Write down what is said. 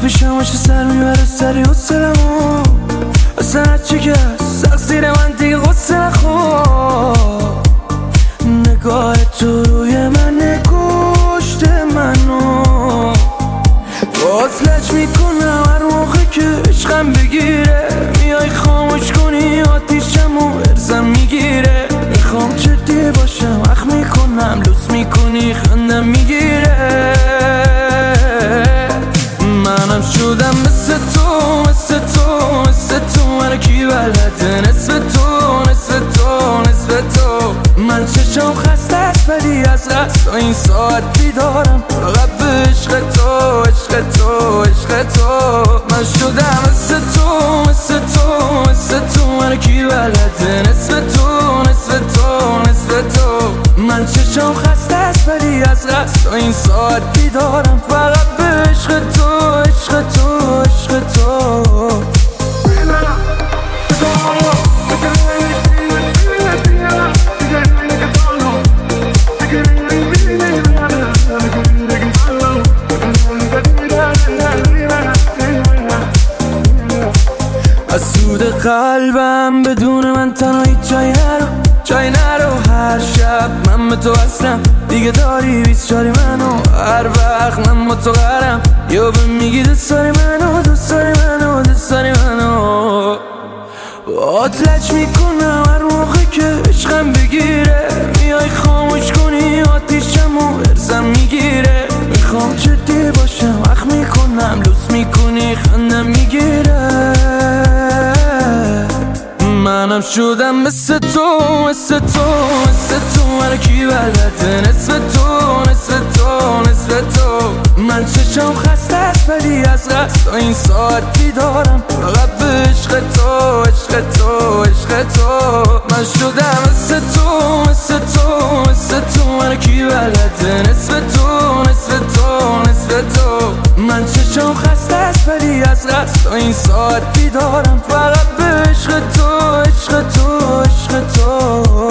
پیشم باشه سر میبره سری حسلمو اصلا هرچی که هست تقصیر من دیگه غصه نخور. نگاه تو روی من کشت منو باز لج میکنم هر موقع که عشقم بگیره. میای خاموش کنی آتیشمو ارزم میگیره. میخوام جدی باشم اخ میکنم لوس میکنی خندم میگیره. منم شدم مثل تو مثل تو مثل تو من کی بلده نصف تو نصف تو نصف تو. من چشم خسته است ولی از قصد این ساعت بیدارم فقط به عشق تو عشق تو عشق تو. من شدم مثل تو مثل تو مثل تو من کی بلده نصف تو نصف تو نصف تو. من چشم خسته است ولی از قصد این ساعت بیدارم فقط به عشق تو عشق تو عشق تو. از سود قلبم بدون من تنهایی جای نرو. هر شب من به تو هستم دیگه داری 24 منو. هر وقت من با تو قرم یا به میگی دوست داری منو دوست داری منو دوست داری منو. باهات لج میکنم هر موقع که عشقم بگیره. میای خاموش کنی آتیشمو ارزم میگیره. میخوام جدی باشم اخ میکنم لوس میکنی خندم میگیره. منم شدم مثل تو مثل تو مثل تو من کی بلده نصف تو نصف تو نصف تو. من چشم خسته است ولی از قصد این ساعت بیدارم فقط به عشق تو عشق تو عشق تو. من شدم مثل تو مثل تو مثل تو من کی بلده نصف تو نصف تو نصف تو. من چشم خسته است ولی از قصد این ساعت بیدارم فقط به عشق تو عشق تو عشق تو.